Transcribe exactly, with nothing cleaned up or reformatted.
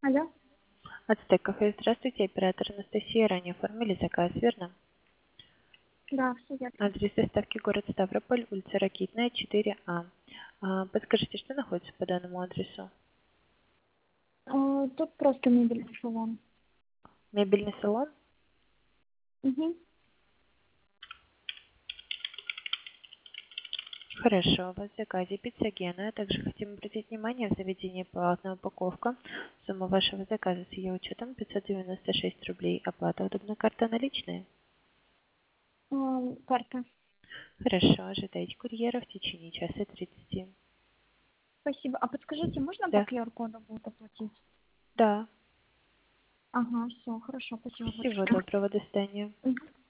Алло. Ацтек кафе, здравствуйте, оператор Анастасия. Ранее оформили заказ, верно? Да, все верно. Адрес доставки город Ставрополь, улица Ракитная, четыре А. А, Подскажите, что находится по данному адресу? А, Тут просто мебельный салон. Мебельный салон? Угу. Хорошо, у вас в заказе пицца Гена. Также хотим обратить внимание, в заведении платная упаковка. Сумма вашего заказа с ее учетом пятьсот девяносто шесть рублей. Оплата удобная карта наличные. Карта. Хорошо, ожидайте курьера в течение часа тридцати. Спасибо. А подскажите, можно по Да, Q R-коду будет оплатить? да. Ага, все, хорошо, спасибо Всего большое. доброго, до свидания. Мгм.